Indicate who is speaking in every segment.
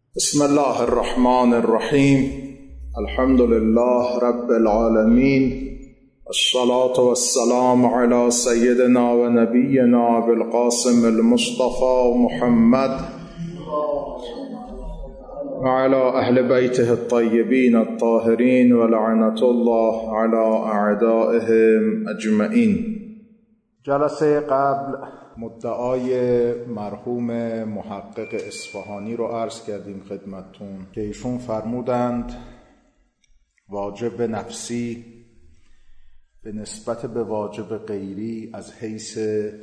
Speaker 1: بسم الله الرحمن الرحیم. الحمد لله رب العالمین، الصلاة والسلام على سیدنا و نبینا بالقاسم المصطفى محمد و على اهل بیته الطیبین الطاهرین و لعنة الله على اعدائهم اجمعین. جلسه قبل مدعای مرحوم محقق اصفهانی رو عرض کردیم خدمتتون که ایشون فرمودند واجب نفسی به نسبت به واجب غیری از حیث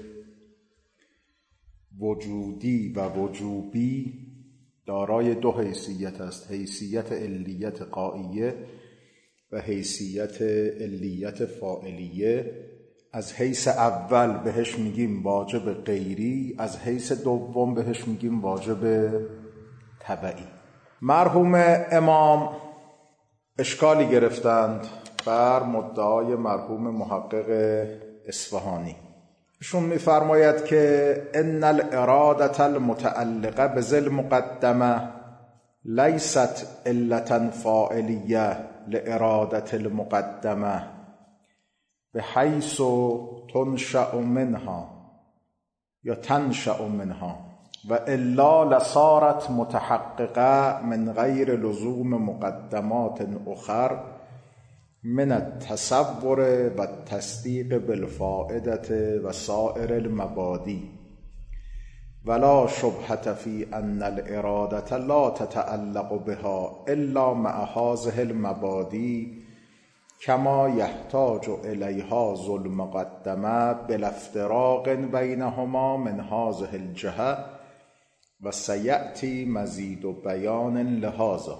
Speaker 1: وجودی و وجوبی دارای دو حیثیت است: حیثیت علیت قائیه و حیثیت علیت فاعلیه. از حیث اول بهش میگیم واجب غیری، از حیث دوم بهش میگیم واجب تبعی. مرحوم امام اشکالی گرفتند بر مدعای مرحوم محقق اصفهانی. ایشون میفرماید که ان الاراده المتعلقه بذل مقدمه لیست علتا فاعلیه لاراده المقدمه بحیث تنشأ منها یا تنشأ منها و الا لصارت متحققه من غیر لزوم مقدمات اخر من التصور و التصدیق بالفائده و سائر المبادی ولا شبهة فی ان الاراده لا تتعلق بها الا مع هذه المبادی کما یحتاج الیها ذو المقدمه بلا افتراق بینهما من هذه الجهه و سیأتی مزید بیان لهذا.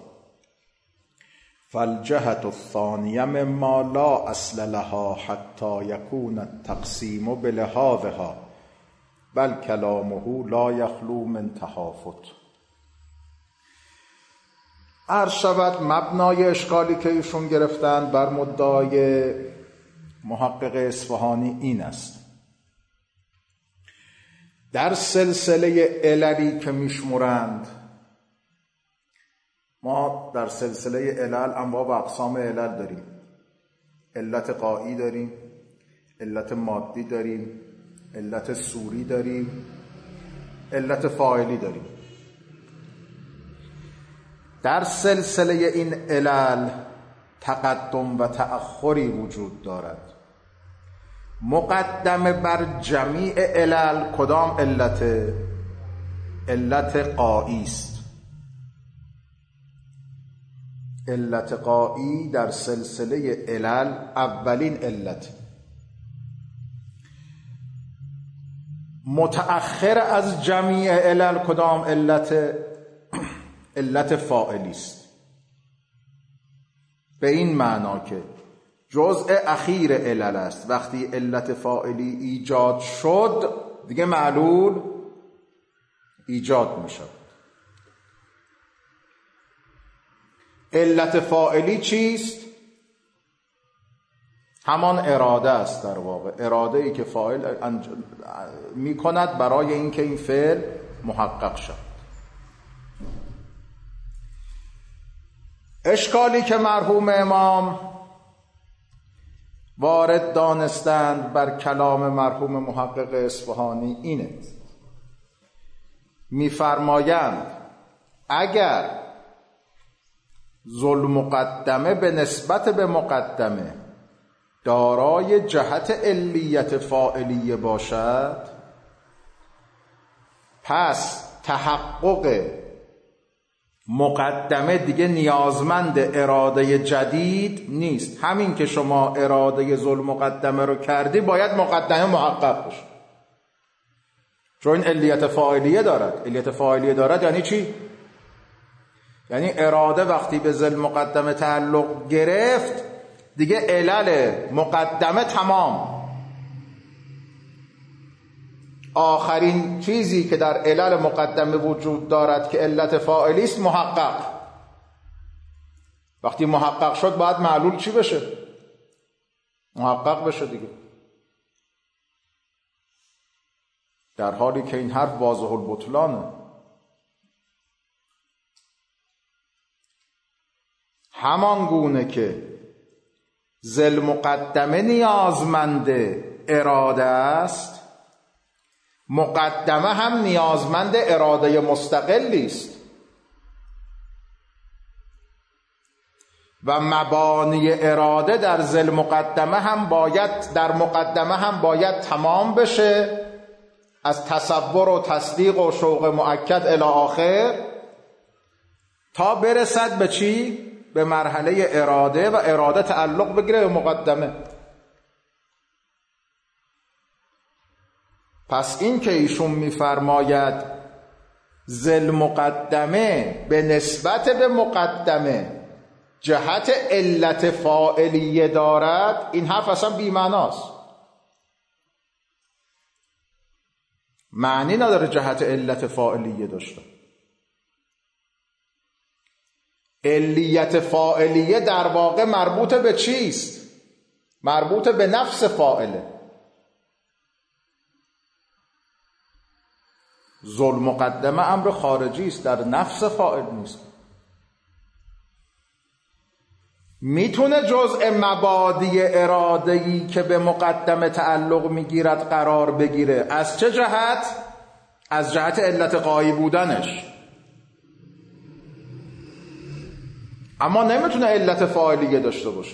Speaker 1: فالجهة الثانیه مما لا اصل لها حتی یکون التقسیم بلهذها بل کلامه لا یخلو من تهافت. عرض شود مبنای اشکالی که ایشون گرفتن بر مدعای محقق اصفهانی این است: در سلسله عللی که میشمرند، ما در سلسله علل انواع و اقسام علل داریم. علت غایی داریم، علت مادی داریم، علت صوری داریم، علت فاعلی داریم. در سلسله این علل تقدم و تأخری وجود دارد. مقدمه بر جمیع علل کدام علت؟ علت غایی است. علت غایی در سلسله علل اولین علت. متأخر از جمیع علل کدام علت؟ علت فاعلی است. به این معنا که جزء اخیر علل است. وقتی علت فاعلی ایجاد شد دیگه معلول ایجاد می شود. علت فاعلی چیست؟ همان اراده است. در واقع اراده ای که فاعل می کند برای اینکه این فعل محقق شد. اشکالی که مرحوم امام وارد دانستند بر کلام مرحوم محقق اصفهانی اینه: می‌فرمایند اگر ذو المقدمه به نسبت به مقدمه دارای جهت علیت فاعلیه باشد، پس تحقق مقدمه دیگه نیازمند اراده جدید نیست. همین که شما اراده ذو المقدمه رو کردی باید مقدمه محقق بشه، چون این علیت فاعلیه دارد. علیت فاعلیه دارد یعنی چی؟ یعنی اراده وقتی به ذو المقدمه تعلق گرفت دیگه علل مقدمه تمام. آخرین چیزی که در علل مقدمه وجود دارد که علت فاعلی است محقق. وقتی محقق شد باید معلول چی بشه؟ محقق بشه دیگه. در حالی که این حرف واضح البطلانه. همان گونه که ذل مقدمه نیازمند اراده است، مقدمه هم نیازمند اراده مستقلی است و مبانی اراده در ذل مقدمه هم باید تمام بشه، از تصور و تصدیق و شوق مؤکد الی آخر، تا برسد به چی؟ به مرحله اراده، و اراده تعلق بگیره به مقدمه. پس این که ایشون میفرماید ذل مقدمه به نسبت به مقدمه جهت علت فاعلیه دارد، این حرف اصلا بی‌معناست. معنی نداره جهت علت فاعلیه داشته. علیت فاعلیه در واقع مربوط به چیست؟ مربوط به نفس فاعله. ذل مقدمه امر خارجی است، در نفس فاعل نیست. میتونه جزء مبادی اراده‌ای که به مقدمه تعلق میگیرد قرار بگیره. از چه جهت؟ از جهت علت غایی بودنش، اما نمیتونه علت فاعلیه داشته باشه.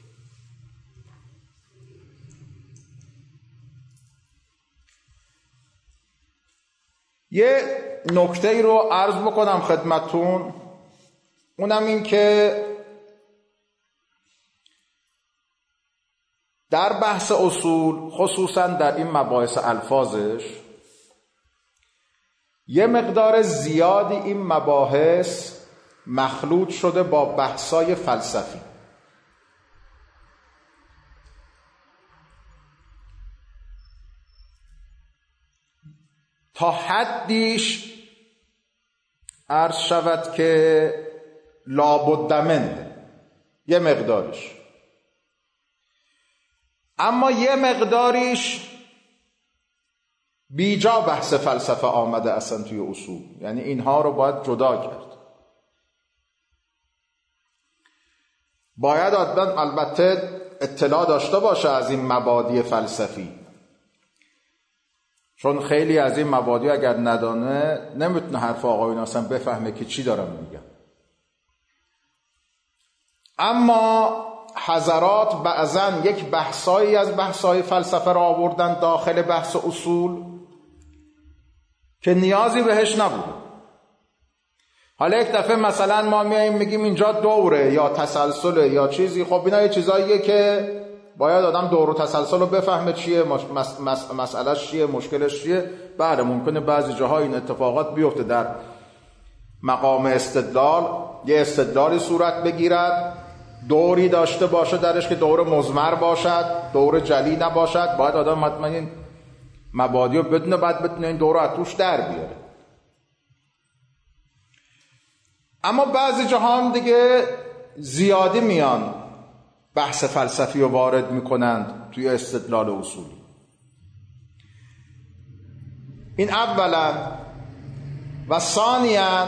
Speaker 1: یه نکته رو عرض بکنم خدمتون، اونم این که در بحث اصول، خصوصا در این مباحث الفاظش، یه مقدار زیادی این مباحث مخلوط شده با بحثای فلسفی. تا حدیش عرض شود که لابد منه، یه مقدارش، اما یه مقداریش بیجا بحث فلسفه آمده اصلا توی اصول. یعنی اینها رو باید جدا کرد. باید آدم البته اطلاع داشته باشه از این مبادی فلسفی، چون خیلی از این مبادی اگر ندانه نمیتونه حرف آقایون اصلا بفهمه که چی دارم میگم. اما حضرات بعضن یک بحثایی از بحثای فلسفه را آوردن داخل بحث اصول که نیازی بهش نبود. حالا یک دفعه مثلا ما میاییم میگیم اینجا دوره یا تسلسله یا چیزی، خب اینا یه چیزاییه که باید آدم دور و تسلسل رو بفهمه چیه، مسئلهش چیه، مشکلش چیه. بله ممکنه بعضی جاها این اتفاقات بیفته، در مقام استدلال یه استدلالی صورت بگیرد، دوری داشته باشه درش که دور مضمر باشد، دور جلی نباشد. باید آدم حتما این مبادی رو بدونه، بعد بتونه این دور رو از توش در بیاره. اما بعضی جاها هم دیگه زیادی میان بحث فلسفی رو وارد میکنند توی استدلال اصولی. این اولا. و ثانیاً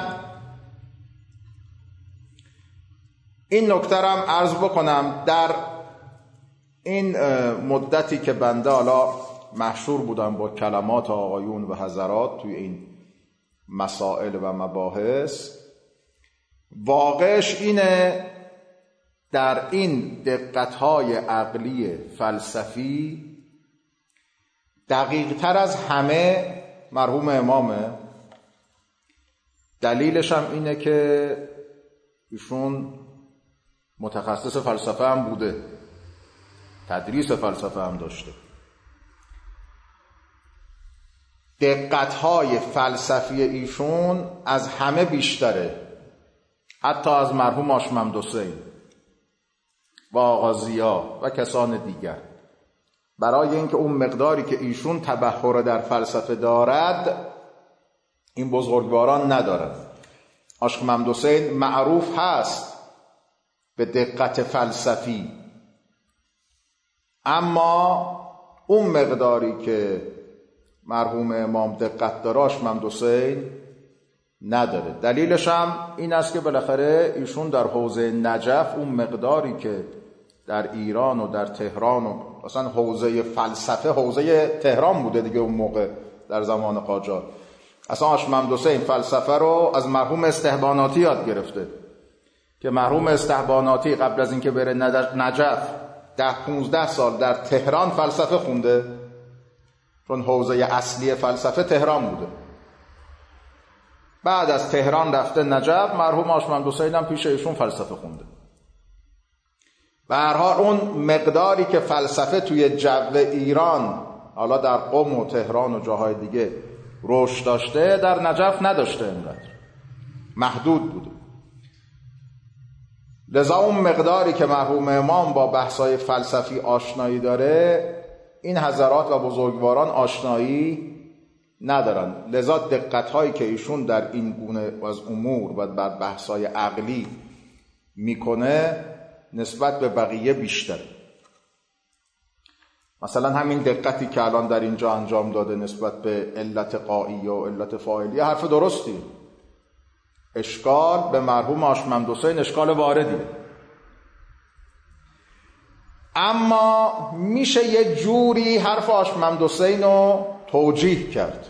Speaker 1: این نکته هم عرض بکنم، در این مدتی که بنده حالا محشور بودم با کلمات آقایون و حضرات توی این مسائل و مباحث، واقعش اینه در این دقت‌های عقلی فلسفی دقیق‌تر از همه مرحوم امامه. دلیلش هم اینه که ایشون متخصص فلسفه هم بوده، تدریس فلسفه هم داشته. دقت‌های فلسفی ایشون از همه بیشتره، حتی از مرحوم آشممد حسین و آقا ضیا و کسان دیگر. برای اینکه اون مقداری که ایشون تبحر در فلسفه دارد این بزرگواران ندارد. آشممد حسین معروف هست به دقت فلسفی، اما اون مقداری که مرحوم امام دقت داره آشممد حسین نداره. دلیلش هم این است که بالاخره ایشون در حوزه نجف اون مقداری که در ایران و در تهران و اصلا حوزه فلسفه حوزه تهران بوده دیگه اون موقع در زمان قاجار، اصلا هاشم حسین فلسفه رو از مرحوم استحباناتی یاد گرفته که مرحوم استحباناتی قبل از اینکه بره نجف 10-15 سال در تهران فلسفه خونده، چون حوزه اصلی فلسفه تهران بوده. بعد از تهران رفته نجف، مرحوم هاشم حسین هم پیش ایشون فلسفه خونده. به هر حال اون مقداری که فلسفه توی جو ایران، حالا در قم و تهران و جاهای دیگه رشد داشته، در نجف نداشته، اینقدر محدود بوده. لذا اون مقداری که مرحوم امام با بحث‌های فلسفی آشنایی داره، این حضرات و بزرگواران آشنایی ندارن. لذا دقت‌هایی که ایشون در این گونه از امور و بر بحث‌های عقلی میکنه نسبت به بقیه بیشتر. مثلا همین دقتی که الان در اینجا انجام داده نسبت به علت قائیه و علت فاعلیه حرف درستی. اشکال به مرحوم هاشم حسین اشکال واردیه، اما میشه یه جوری حرف هاشم حسین رو توجیه کرد.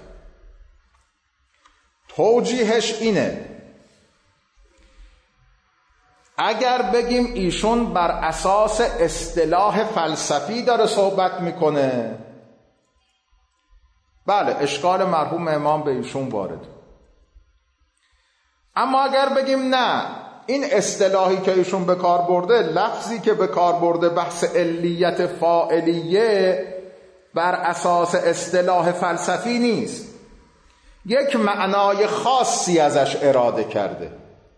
Speaker 1: توجیهش اینه: اگر بگیم ایشون بر اساس اصطلاح فلسفی داره صحبت میکنه، بله اشکال مرحوم امام به ایشون وارد. اما اگر بگیم نه، این اصطلاحی که ایشون به کار برده، لفظی که به کار برده بحث علیت فاعلیه، بر اساس اصطلاح فلسفی نیست، یک معنای خاصی ازش اراده کرده.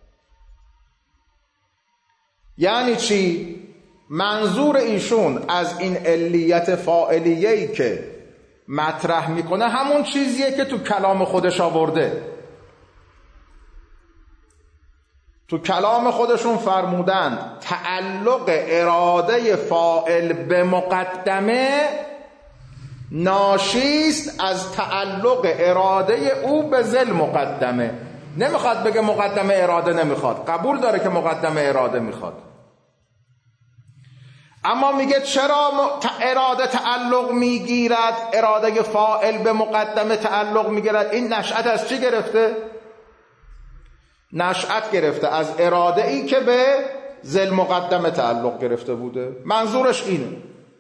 Speaker 1: یعنی چی؟ منظور ایشون از این علیت فاعلیه‌ای که مطرح میکنه همون چیزیه که تو کلام خودش آورده. تو کلام خودشون فرمودند تعلق اراده فاعل به مقدمه ناشیست از تعلق اراده او به ذل مقدمه. نمیخواد بگه مقدمه اراده نمیخواد، قبول داره که مقدمه اراده میخواد، اما میگه چرا اراده تعلق میگیرد، اراده فاعل به مقدمه تعلق میگیرد. این نشأت از چی گرفته؟ نشأت گرفته از اراده ای که به ذل مقدمه تعلق گرفته بوده. منظورش اینه.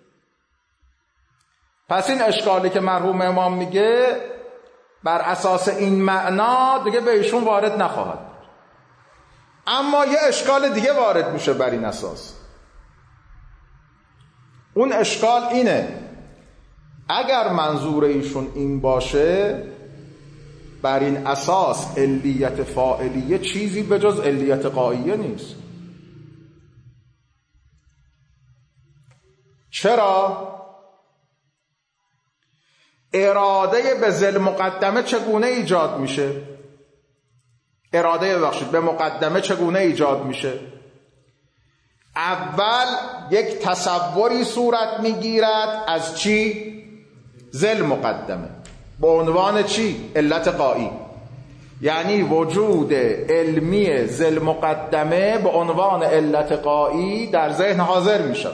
Speaker 1: پس این اشکالی که مرحوم امام میگه بر اساس این معنا دیگه به ایشون وارد نخواهد. اما یه اشکال دیگه وارد میشه بر این اساس. اون اشکال اینه: اگر منظور ایشون این باشه، بر این اساس علیت فاعلیه چیزی به جز علیت قائیه نیست. چرا؟ اراده به ذل مقدمه چگونه ایجاد میشه؟ اراده به مقدمه چگونه ایجاد میشه؟ اول یک تصوری صورت میگیرد از چی؟ ذل مقدمه. به عنوان چی؟ علت قایی. یعنی وجود علمی ذل مقدمه به عنوان علت قایی در ذهن حاضر میشه.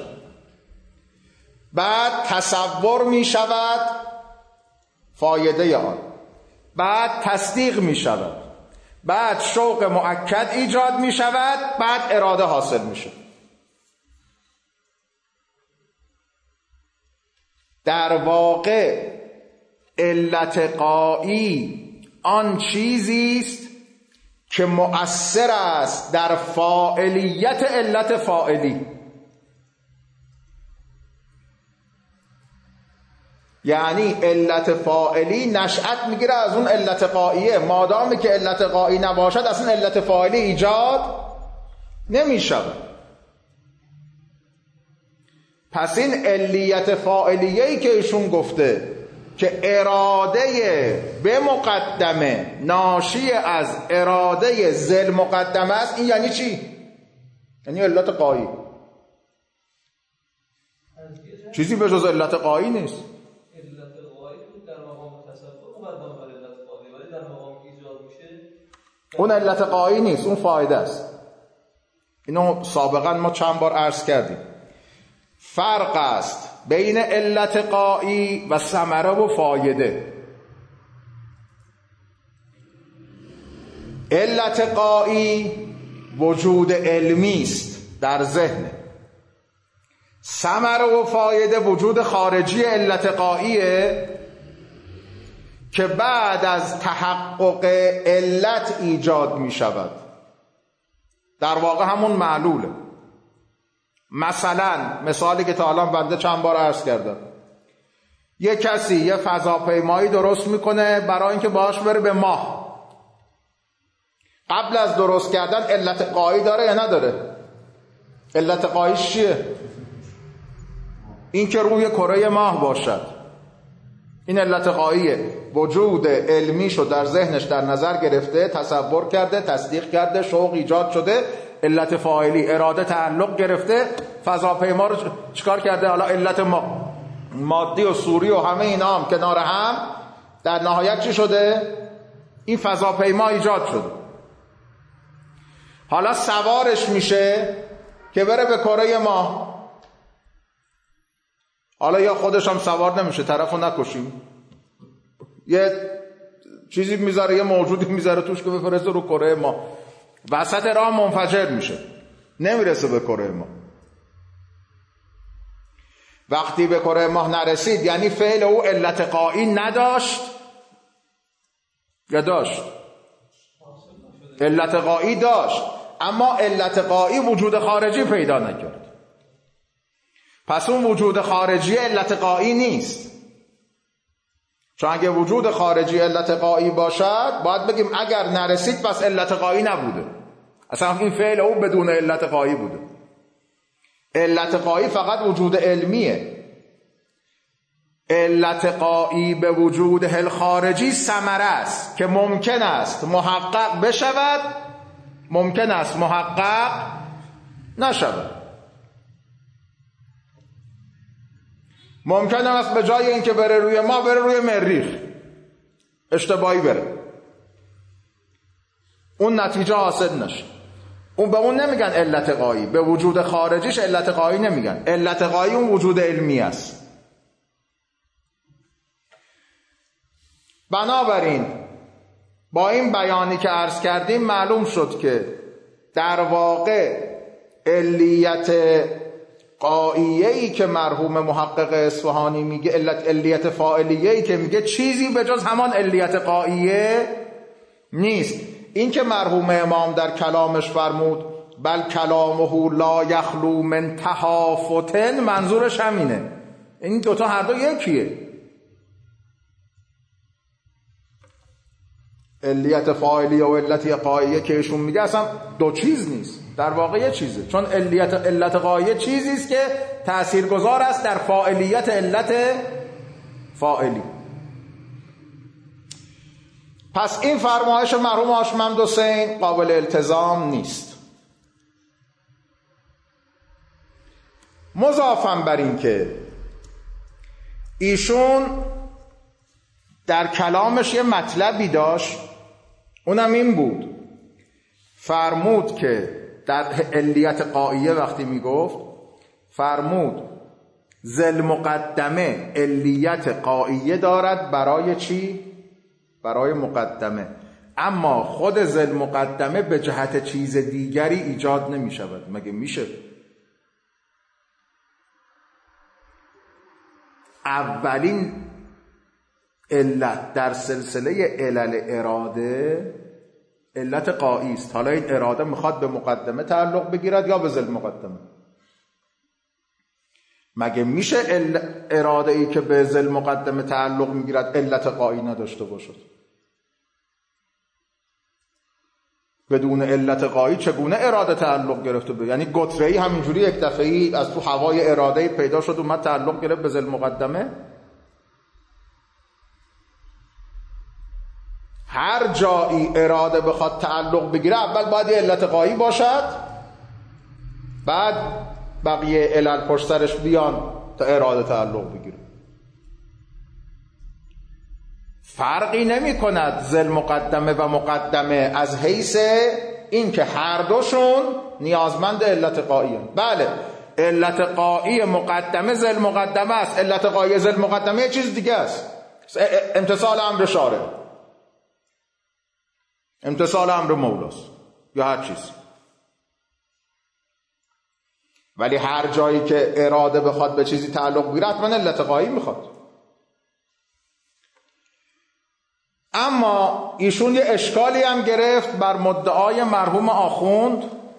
Speaker 1: بعد تصور میشود فایده آن، بعد تصدیق میشود، بعد شوق مؤکد ایجاد میشود، بعد اراده حاصل میشه. در واقع علت قایی آن چیزی است که مؤثر است در فاعلیت علت فاعلی. یعنی علت فاعلی نشأت میگیره از اون علت قاییه. مادامی که علت قایی نباشد اصلا علت فاعلی ایجاد نمیشود. پس این علیت فاعلیه‌ای که ایشون گفته که اراده به مقدمه ناشی از اراده ذل مقدمه است، این یعنی چی؟ یعنی علت قایی. چیزی به جز علت قایی نیست.
Speaker 2: علت قایی در مقام تصور مقدمه بر علت قایی، ولی در مقام ایجاد میشه
Speaker 1: اون علت غایی نیست، اون فایده است. اینو سابقا ما چند بار عرض کردیم. فرق است بین علت غایی و ثمره و فایده. علت غایی وجود علمی است در ذهن. ثمره و فایده وجود خارجی علت غاییه که بعد از تحقق علت ایجاد می شود. در واقع همون معلوله. مثلا مثالی که تا الان بنده چند بار عرض کردم، یه کسی یه فضاپیمایی درست میکنه برای اینکه باهاش بره به ماه. قبل از درست کردن علت غایی داره یا نداره؟ علت غاییش چیه؟ این که روی کره ماه باشد. این علت غاییه. وجود علمیشو در ذهنش در نظر گرفته، تصور کرده، تصدیق کرده، شوق ایجاد شده. علت فاعلی اراده تعلق گرفته، فضاپیما رو چیکار کرده؟ حالا علت مادی و صوری و همه اینا هم کنار هم، در نهایت چی شده؟ این فضاپیما ایجاد شده. حالا سوارش میشه که بره به کره ماه. حالا یا خودش هم سوار نمیشه، طرفو نکشیم، یه چیزی میذاره، یه موجودی میذاره توش که بفرسته رو کره ماه. وسط راه منفجر میشه، نمیرسه به کره ماه. وقتی به کره ماه نرسید یعنی فعل او علت غایی نداشت یا داشت؟ علت غایی داشت، اما علت غایی وجود خارجی پیدا نکرد. پس اون وجود خارجی علت غایی نیست. چون اگه وجود خارجی علت غایی باشد باید بگیم اگر نرسید پس علت غایی نبوده، اصلا این فعل او بدون علت غایی بوده. علت غایی فقط وجود علمیه. علت غایی به وجود هل خارجی ثمره است که ممکن است محقق بشود، ممکن است محقق نشود. ممکن است به جای اینکه بره روی ما بره روی مریخ، اشتباهی بره، اون نتیجه حاصل نشه. اون به اون نمیگن علت غایی، به وجود خارجیش علت غایی نمیگن. علت غایی اون وجود علمی است. بنابراین با این بیانی که عرض کردیم معلوم شد که در واقع علیت غاییه‌ای که مرحوم محقق اصفهانی میگه، علیت فاعلیه‌ای که میگه چیزی به جز همان علیت غاییه نیست. این که مرحوم امام در کلامش فرمود بل کلامه لا یخلو من تهافت، منظورش همینه. این دوتا هر دو یکیه. علیت فاعلیه و علت غاییه که ایشون میگه اصلا دو چیز نیست، در واقع یه چیزه. چون علت غاییه چیزی است که تاثیرگذار است در فاعلیت علت فاعلی. پس این فرمایش مرحوم هاشم حسین قابل التزام نیست. مضافاً بر این که ایشون در کلامش یه مطلبی داشت، اونم این بود، فرمود که در علیت غاییه وقتی میگفت فرمود ذل مقدمه علیت غاییه دارد برای چی؟ برای مقدمه، اما خود ذل مقدمه به جهت چیز دیگری ایجاد نمی شود. مگه میشه؟ اولین علت در سلسله علل اراده علت غایی است. حالا این اراده میخواد به مقدمه تعلق بگیرد یا به ذل مقدمه. مگه میشه اراده ای که به ذل مقدمه تعلق میگیرد علت غایی نداشته باشد؟ بدون علت غایی چگونه اراده تعلق گرفته به؟ یعنی گتره‌ای همینجوری یک دفعه‌ای از تو هوای اراده پیدا شد اومد تعلق گرفت به ذل مقدمه؟ هر جایی اراده بخواد تعلق بگیره اول باید یه علت غایی باشد، بعد بقیه علل پشت سرش بیان تا اراده تعلق بگیره. فرقی نمی کند ذل مقدمه و مقدمه از حیث این که هر دوشون نیازمند علت قایی هست. بله، علت قایی مقدمه ذل مقدمه است، علت قایی ذل مقدمه یه چیز دیگه است، امتثال امر شارع، امتثال امر مولاست یا هر چیز. ولی هر جایی که اراده بخواد به چیزی تعلق بگیره حتما علت قایی میخواد. اما ایشون یه اشکالی هم گرفت بر مدعای مرحوم آخوند،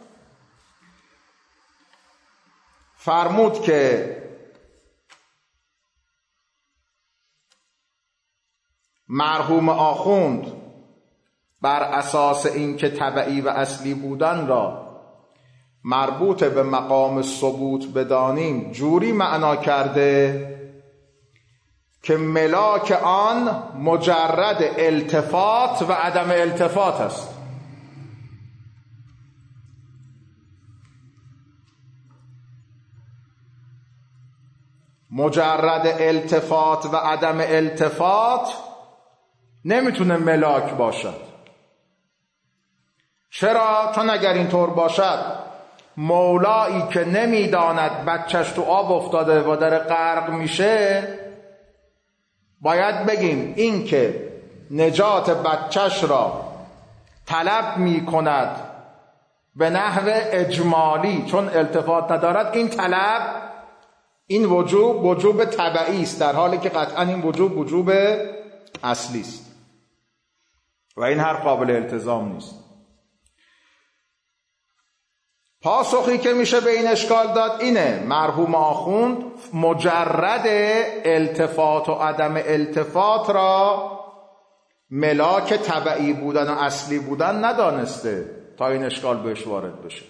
Speaker 1: فرمود که مرحوم آخوند بر اساس اینکه تبعی و اصلی بودن را مربوط به مقام ثبوت بدانیم جوری معنا کرده که ملاک آن مجرد التفات و عدم التفات است. مجرد التفات و عدم التفات نمیتونه ملاک باشد. چرا؟ چون اگر اینطور باشد مولایی که نمیداند بچهش تو آب افتاده و داره غرق میشه، باید بگیم این که نجات بچهش را طلب میکند به نحو اجمالی چون التفات ندارد، این طلب، این وجوب تبعی است، در حالی که قطعا این وجوب اصلی است و این حرف قابل التزام نیست. پاسخی که میشه به این اشکال داد اینه: مرحوم آخوند مجرد التفات و عدم التفات را ملاک تبعی بودن و اصلی بودن ندانسته تا این اشکال بهش وارد بشه.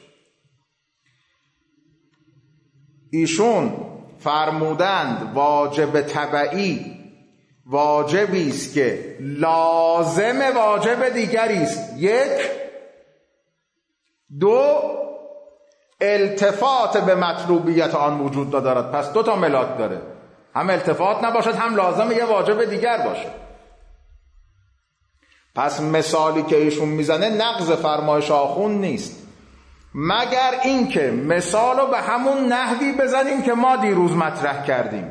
Speaker 1: ایشون فرمودند واجب تبعی واجبی است که لازم واجب دیگری است. یک، دو، التفات به مطلوبیت آن وجود دارد. پس دو تا ملاک داره، هم التفات نباشد هم لازم یه واجب دیگر باشه. پس مثالی که ایشون میزنه نقض فرمایش آخوند نیست، مگر اینکه مثالو به همون نحوی بزنیم که ما دیروز مطرح کردیم.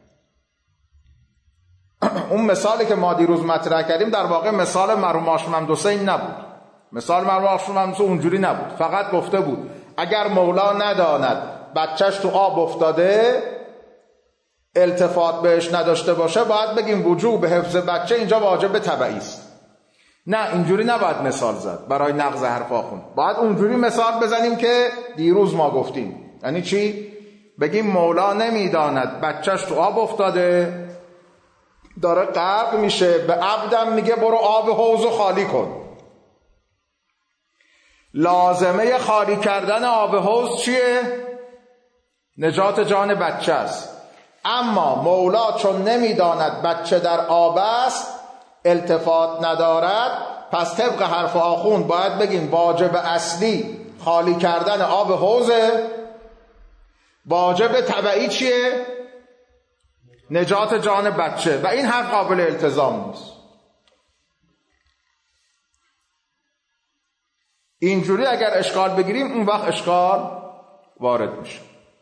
Speaker 1: اون مثالی که ما دیروز مطرح کردیم در واقع مثال مرحوم هاشم محمد حسین نبود. مثال مرحوم هاشم محمد حسین اونجوری نبود، فقط گفته بود اگر مولا نداند بچهش تو آب افتاده، التفات بهش نداشته باشه، باید بگیم وجوب حفظ بچه اینجا واجب تبعی است. نه، اینجوری نباید مثال زد برای نقض حرف آخوند. باید اونجوری مثال بزنیم که دیروز ما گفتیم. یعنی چی؟ بگیم مولا نمیداند بچهش تو آب افتاده، داره غرق میشه، به عبدم میگه برو آب حوضو خالی کن. لازمه خالی کردن آب حوض چیه؟ نجات جان بچه است. اما مولا چون نمیداند بچه در آب است، التفات ندارد، پس طبق حرف آخوند باید بگیم واجب اصلی خالی کردن آب حوضه، واجب تبعی چیه؟ نجات جان بچه. و این حرف قابل التزام نیست. اینجوری اگر اشکال بگیریم اون وقت اشکال وارد میشه.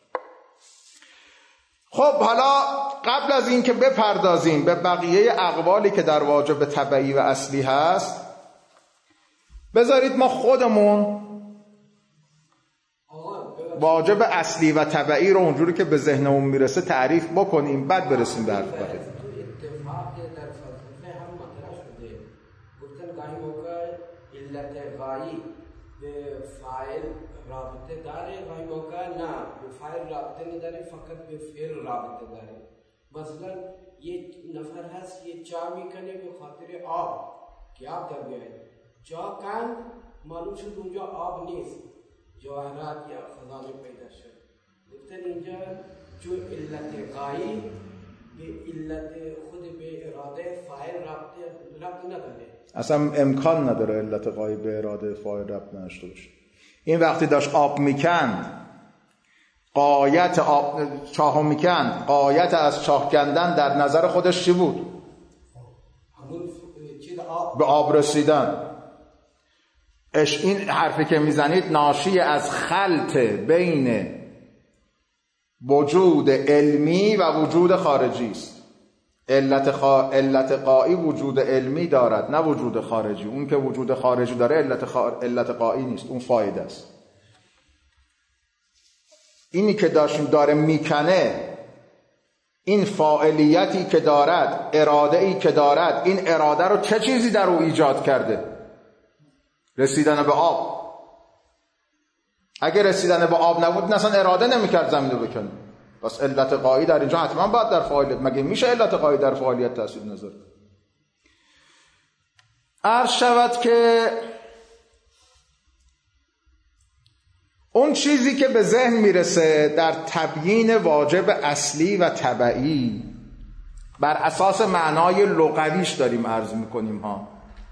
Speaker 1: خب حالا قبل از این که بپردازیم به بقیه اقوالی که در واجب تبعی و اصلی هست، بذارید ما خودمون واجب اصلی و تبعی رو اونجوری که به ذهنمون میرسه تعریف بکنیم، بعد برسیم به حرف بقیه.
Speaker 2: اتفاق در فلسفه هم مطرح شده، گفتن گاهی موقع علت غایی به فاعل رابطه داره، گاهی موقع نه به فاعل رابطه نداره، فقط به فعل رابطه داره. مثلا یک نفر هست یه چا میکنه به خاطر آب که آب در بیاید، چا کن معلوم شد اونجا آب نیست، جواهرات یا خزانه پیدا شد. گفتن اینجا جو علت غایی به علت خود به اراده فاعل ربط نداره، اصلا
Speaker 1: امکان نداره علت غایی به اراده فاعل ربط نداشته باشه. این وقتی داشت آب میکند، غایت آب چاهو میکند، غایت از چاه کندن در نظر خودش چی بود؟
Speaker 2: همون
Speaker 1: به آب رسیدن. این حرفی که میزنید ناشی از خلط بین وجود علمی و وجود خارجی است. علت غایی وجود علمی دارد، نه وجود خارجی. اون که وجود خارجی داره علت غایی نیست، اون فایده است. اینی که داره میکنه، این فاعلیتی که دارد، اراده‌ای که دارد، این اراده رو چه چیزی در او ایجاد کرده؟ رسیدن به آب. اگه رسیدن به آب نبود اصلا اراده نمیکرد زمین رو بکنه. پس علت غایی در اینجا حتما باید در فاعلیت. مگه میشه علت غایی در فاعلیت تاثیر نذاره؟ عرض شود که اون چیزی که به ذهن میرسه در تبیین واجب اصلی و تبعی بر اساس معنای لغویش داریم عرض میکنیم ها،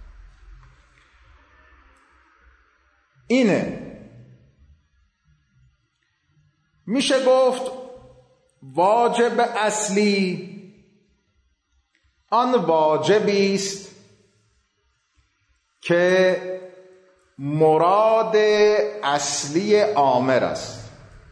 Speaker 1: اینه. میشه گفت واجب اصلی آن واجبی است که مراد اصلی آمر است.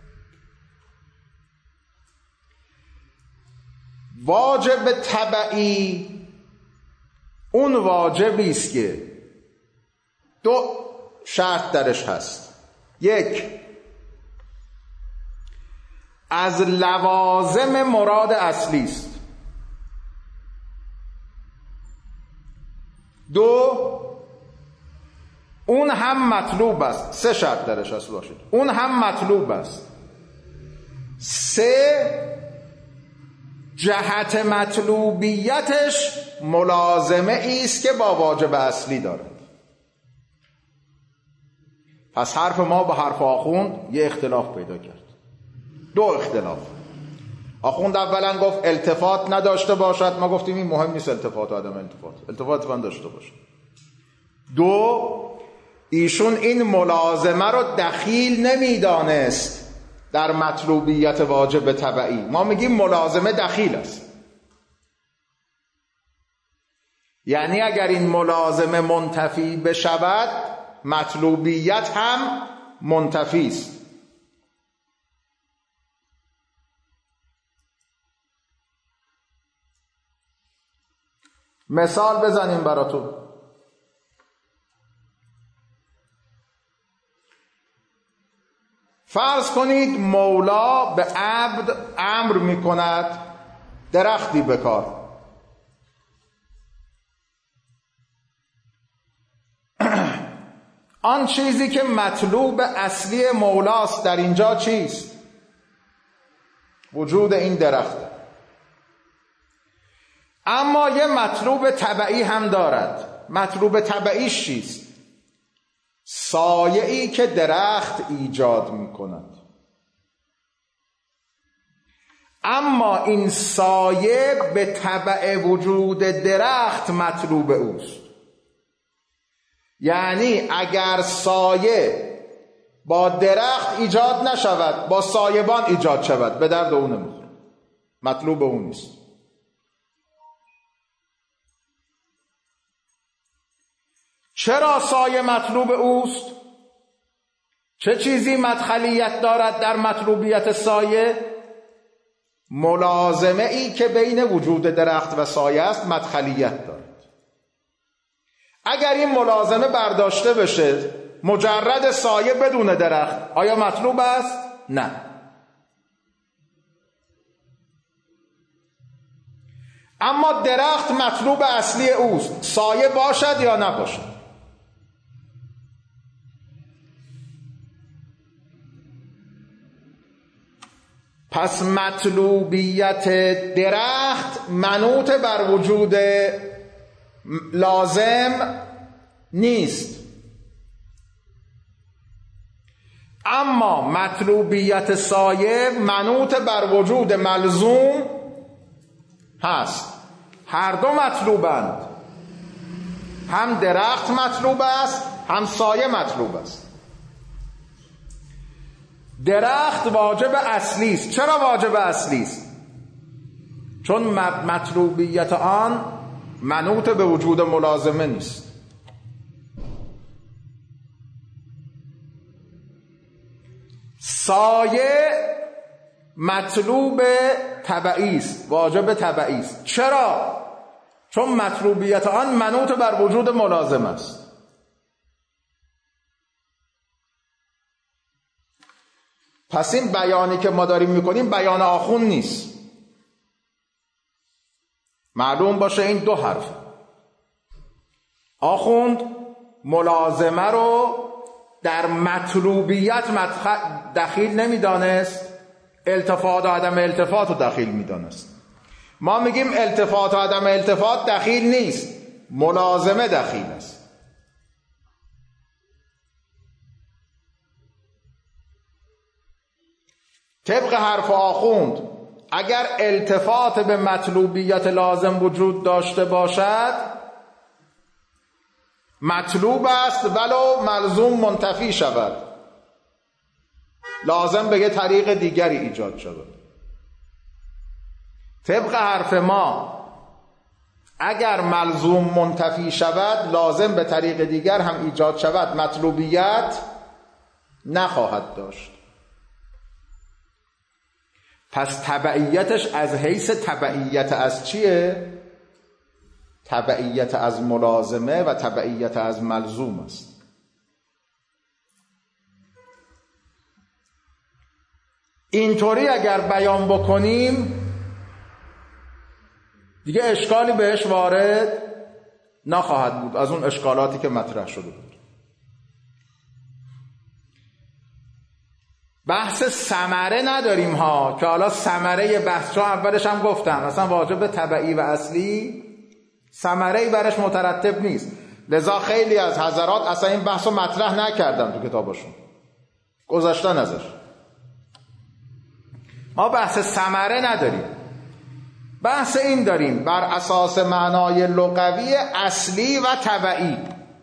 Speaker 1: واجب تبعی اون واجبی است که دو شرط درش هست. یک، از لوازم مراد اصلی است. دو، اون هم مطلوب است. سه شرط درش هست باشید. اون هم مطلوب است. سه، جهت مطلوبیتش ملازمه است که با واجب اصلی دارد. پس حرف ما با حرف آخوند یه اختلاف پیدا کرد. دو اختلاف. آخوند اولا گفت التفات نداشته باشد، ما گفتیم این مهم نیست التفات و عدم التفات، التفات داشته باشه. دو، ایشون این ملازمه رو دخیل نمیدانست در مطلوبیت واجب تبعی. ما میگیم ملازمه دخیل است، یعنی اگر این ملازمه منتفی بشود مطلوبیت هم منتفی است. مثال بزنیم براتون. فرض کنید مولا به عبد امر می کند درختی بکار. آن چیزی که مطلوب اصلی مولاست در اینجا چیست؟ وجود این درخت. اما یه مطلوب تبعی هم دارد. مطلوب تبعیش چیست؟ سایه‌ای که درخت ایجاد می کند. اما این سایه به تبع وجود درخت مطلوب اوست. یعنی اگر سایه با درخت ایجاد نشود، با سایبان ایجاد شود، به درد اون نمیخوره، مطلوب اون نیست. چرا سایه مطلوب اوست؟ چه چیزی مدخلیت دارد در مطلوبیت سایه؟ ملازمه ای که بین وجود درخت و سایه است مدخلیت دارد. اگر این ملازمه برداشته بشه، مجرد سایه بدون درخت آیا مطلوب است؟ نه. اما درخت مطلوب اصلی اوست، سایه باشد یا نباشد. پس مطلوبیت درخت منوط بر وجود لازم نیست، اما مطلوبیت سایه منوط بر وجود ملزوم هست. هر دو مطلوبند، هم درخت مطلوب است هم سایه مطلوب است. درخت واجب اصلی است. چرا واجب اصلی است؟ چون مطلوبیت آن منوط به وجود ملازمه نیست. سایه مطلوب تبعی است، واجب تبعی است. چرا؟ چون مطلوبیت آن منوط بر وجود ملازم است. پس این بیانی که ما داریم میکنیم بیان آخوند نیست. معلوم باشه این دو حرف. آخوند ملازمه رو در مطلوبیت دخیل نمیدانست، التفات و عدم التفات رو دخیل میدانست. ما میگیم التفات و عدم التفات دخیل نیست، ملازمه دخیل است. طبق حرف آخوند اگر التفات به مطلوبیت لازم وجود داشته باشد مطلوب است ولو ملزوم منتفی شود، لازم به یه طریق دیگری ایجاد شود. طبق حرف ما اگر ملزوم منتفی شود لازم به طریق دیگر هم ایجاد شود، مطلوبیت نخواهد داشت. پس تبعیتش از حیث تبعیت از چیه؟ تبعیت از ملازمه و تبعیت از ملزوم است. اینطوری اگر بیان بکنیم دیگه اشکالی بهش وارد نخواهد بود از اون اشکالاتی که مطرح شده بود. بحث ثمره نداریم ها، که حالا ثمره بحث چون اولش هم گفتم مثلا واجب تبعی و اصلی ثمره‌ای برش مترتب نیست، لذا خیلی از حضرات اصلا این بحث رو مطرح نکردن تو کتابشون، گذاشتن ازش. ما بحث ثمره نداریم، بحث این داریم بر اساس معنای لغوی اصلی و تبعی.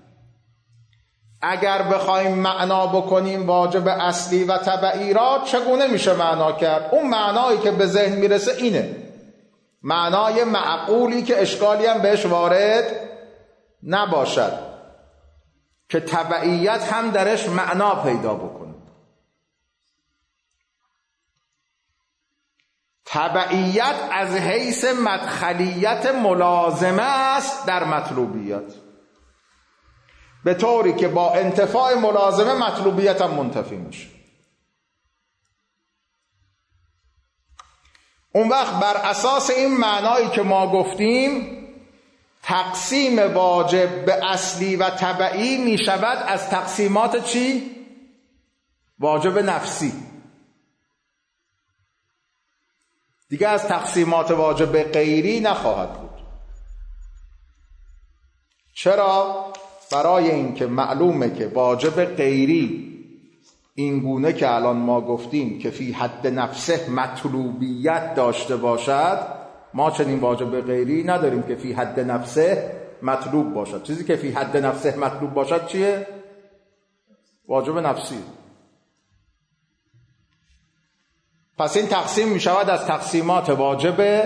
Speaker 1: اگر بخوایم معنا بکنیم واجب اصلی و تبعی را چگونه میشه معنا کرد؟ اون معنایی که به ذهن میرسه اینه، معنای معقولی که اشکالی هم بهش وارد نباشد، که تبعیت هم درش معنا پیدا بکنه. تبعیت از حیث مدخلیت ملازمه است در مطلوبیت، به طوری که با انتفاع ملازمه مطلوبیت هم منتفی میشه. اون وقت بر اساس این معنایی که ما گفتیم تقسیم واجب به اصلی و تبعی می شود از تقسیمات چی؟ واجب نفسی. دیگه از تقسیمات واجب غیری نخواهد بود. چرا؟ برای اینکه معلومه که واجب غیری این گونه که الان ما گفتیم که فی حد نفسه مطلوبیت داشته باشد، ما چنین واجب غیری نداریم که فی حد نفسه مطلوب باشد. چیزی که فی حد نفسه مطلوب باشد چیه؟ واجب نفسی. پس این تقسیم می شود از تقسیمات واجب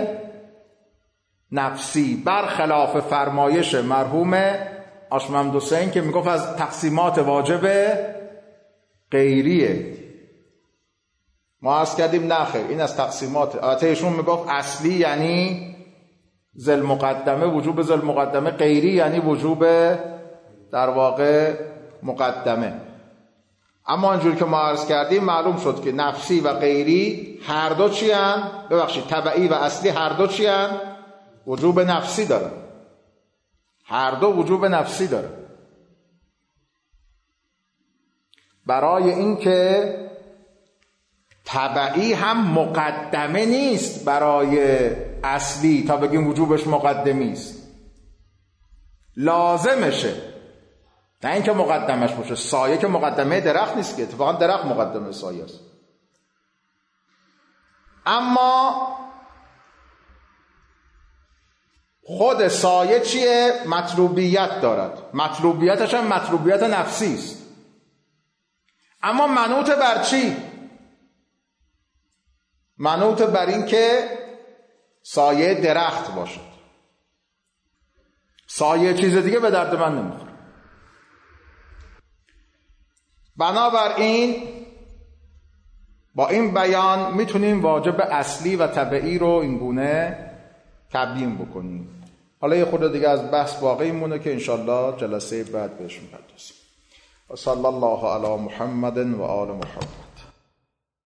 Speaker 1: نفسی، برخلاف فرمایش مرحوم آشممد حسین که میگفت از تقسیمات واجب غیریه. ما عرض کردیم نه خیر، این از تقسیمات ایشون میگفت اصلی یعنی ذل مقدمه، وجوب ذل مقدمه، غیری یعنی وجوب در واقع مقدمه. اما اینجوری که ما عرض کردیم معلوم شد که نفسی و غیری هر دو چی هن؟ ببخشید تبعی و اصلی هر دو چی هن؟ وجوب نفسی دارن، هر دو وجوب نفسی داره. برای اینکه تبعی هم مقدمه نیست برای اصلی تا بگیم وجوبش مقدمی است، لازمشه، نه اینکه مقدمش باشه. سایه که مقدمه درخت نیست که، اتفاقا درخت مقدمه سایه است. اما خود سایه چیه؟ مطلوبیت دارد، مطلوبیتش هم مطلوبیت نفسی است. اما منوط بر چی؟ منوط بر این که سایه درخت باشد. سایه چیز دیگه به درد من نمیخوره. بنابراین با این بیان میتونیم واجب اصلی و طبعی رو اینگونه تبیین بکنیم. حالا یه خورده دیگه از بحث باقی مونه که انشالله جلسه بعد بهش میپردازیم. و صلی الله علی محمد و آل محمد.